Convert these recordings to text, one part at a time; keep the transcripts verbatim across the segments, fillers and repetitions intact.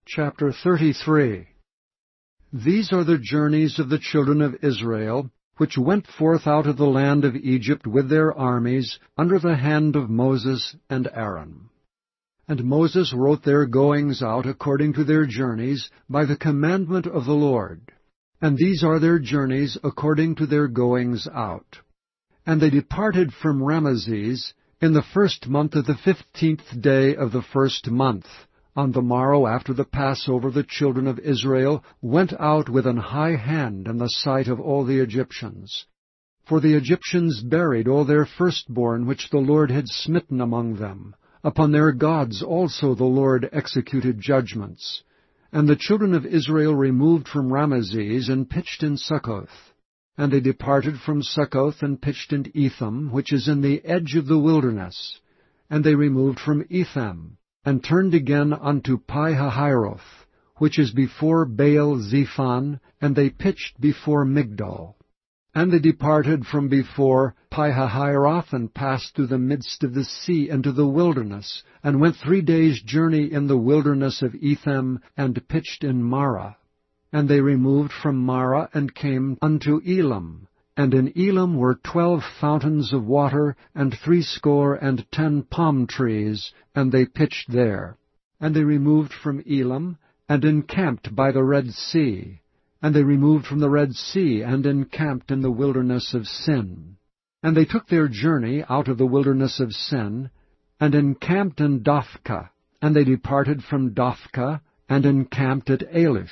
Chapter thirty-three. These are the journeys of the children of Israel, which went forth out of the land of Egypt with their armies, under the hand of Moses and Aaron. And Moses wrote their goings out according to their journeys, by the commandment of the Lord. And these are their journeys according to their goings out. And they departed from Ramesses in the first month of the fifteenth day of the first month. On the morrow after the Passover the children of Israel went out with an high hand in the sight of all the Egyptians. For the Egyptians buried all their firstborn which the Lord had smitten among them. Upon their gods also the Lord executed judgments. And the children of Israel removed from Ramesses and pitched in Succoth. And they departed from Succoth and pitched in Etham, which is in the edge of the wilderness. And they removed from Etham, and turned again unto Pi-hahiroth, which is before Baal-zephon, and they pitched before Migdol. And they departed from before Pi-hahiroth, and passed through the midst of the sea into the wilderness, and went three days' journey in the wilderness of Etham, and pitched in Marah. And they removed from Marah, and came unto Elam. And in Elam were twelve fountains of water, and threescore and ten palm trees, and they pitched there. And they removed from Elam, and encamped by the Red Sea. And they removed from the Red Sea, and encamped in the wilderness of Sin. And they took their journey out of the wilderness of Sin, and encamped in Dophkah. And they departed from Dophkah, and encamped at Elish.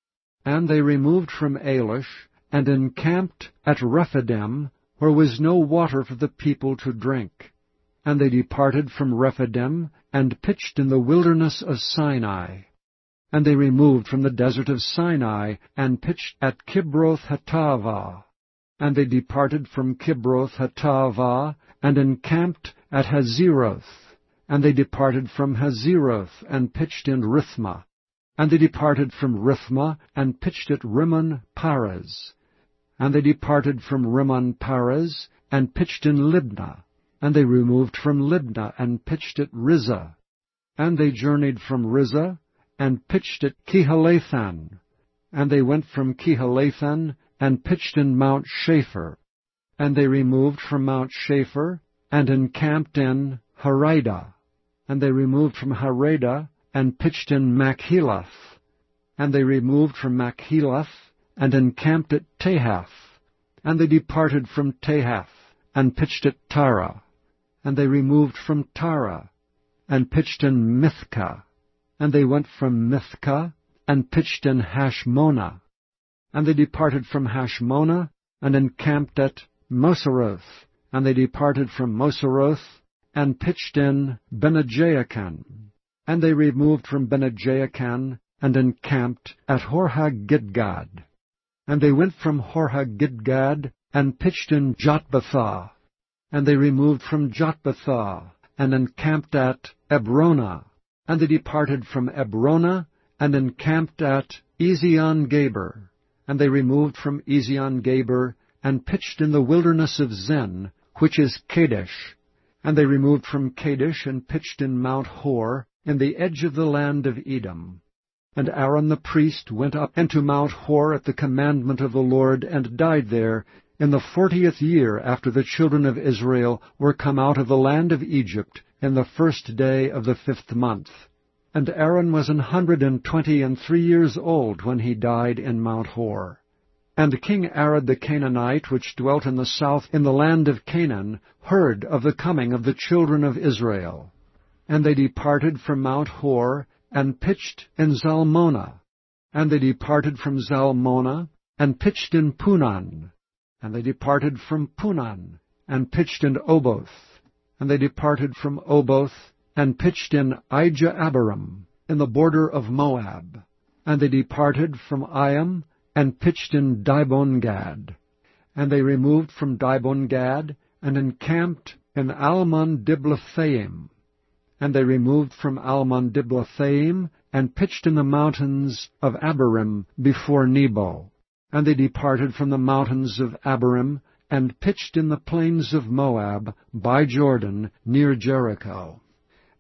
And they removed from Elish, and encamped at Rephidim, where was no water for the people to drink. And they departed from Rephidim, and pitched in the wilderness of Sinai. And they removed from the desert of Sinai, and pitched at Kibroth-hattaavah. And they departed from Kibroth-hattaavah, and encamped at Hazeroth. And they departed from Hazeroth, and pitched in Rithmah. And they departed from Rithmah, and pitched at Rimmon-Pares. And they departed from Rimmon-Pares, and pitched in Libnah. And they removed from Libnah, and pitched at Rizah. And they journeyed from Rizah, and pitched at Kehalathan. And they went from Kehalathan, and pitched in Mount Shapher. And they removed from Mount Shapher, and encamped in Haridah. And they removed from Haridah, and pitched in Machelath. And they removed from Machelath, and encamped at Tahath. And they departed from Tahath, and pitched at Tara. And they removed from Tara, and pitched in Mithkah. And they went from Mithkah, and pitched in Hashmonah. And they departed from Hashmonah, and encamped at Moseroth. And they departed from Moseroth, and pitched in Benejaakan. And they removed from Benejaakan, and encamped at Horhagidgad. And they went from Horhagidgad, and pitched in Jotbathah. And they removed from Jotbathah, and encamped at Ebronah. And they departed from Ebronah, and encamped at Ezion-Geber. And they removed from Ezion-Geber, and pitched in the wilderness of Zin, which is Kadesh. And they removed from Kadesh, and pitched in Mount Hor, in the edge of the land of Edom. And Aaron the priest went up into Mount Hor at the commandment of the Lord, and died there, in the fortieth year after the children of Israel were come out of the land of Egypt, in the first day of the fifth month. And Aaron was an hundred and twenty and three years old when he died in Mount Hor. And King Arad the Canaanite, which dwelt in the south in the land of Canaan, heard of the coming of the children of Israel. And they departed from Mount Hor, and pitched in Zalmonah. And they departed from Zalmonah, and pitched in Punan. And they departed from Punan, and pitched in Oboth. And they departed from Oboth, and pitched in Ijah-abarim, in the border of Moab. And they departed from Iam, and pitched in Dibon-Gad. And they removed from Dibon-Gad, and encamped in Almon-Diblathaim. And they removed from Almon-Diblathaim, and pitched in the mountains of Abarim before Nebo. And they departed from the mountains of Abarim, and pitched in the plains of Moab, by Jordan, near Jericho.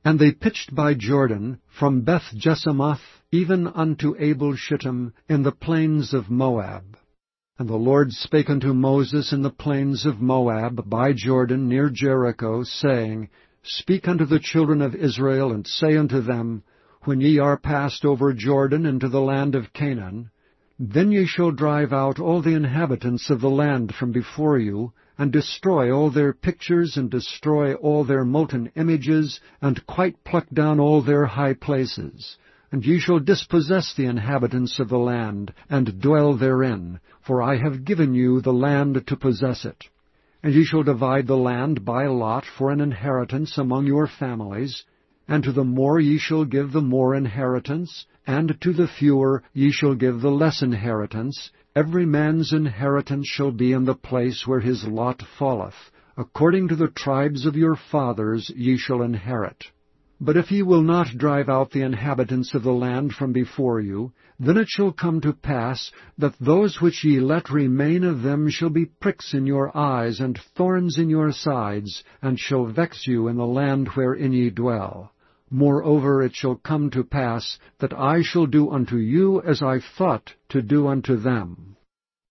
And they pitched by Jordan, from Beth-Jesimoth even unto Abel-shittim, in the plains of Moab. And the Lord spake unto Moses in the plains of Moab, by Jordan, near Jericho, saying, Speak unto the children of Israel, and say unto them, When ye are passed over Jordan into the land of Canaan, then ye shall drive out all the inhabitants of the land from before you, and destroy all their pictures, and destroy all their molten images, and quite pluck down all their high places. And ye shall dispossess the inhabitants of the land, and dwell therein, for I have given you the land to possess it. And ye shall divide the land by lot for an inheritance among your families, and to the more ye shall give the more inheritance, and to the fewer ye shall give the less inheritance. Every man's inheritance shall be in the place where his lot falleth. According to the tribes of your fathers ye shall inherit. But if ye will not drive out the inhabitants of the land from before you, then it shall come to pass that those which ye let remain of them shall be pricks in your eyes, and thorns in your sides, and shall vex you in the land wherein ye dwell. Moreover, it shall come to pass that I shall do unto you as I thought to do unto them.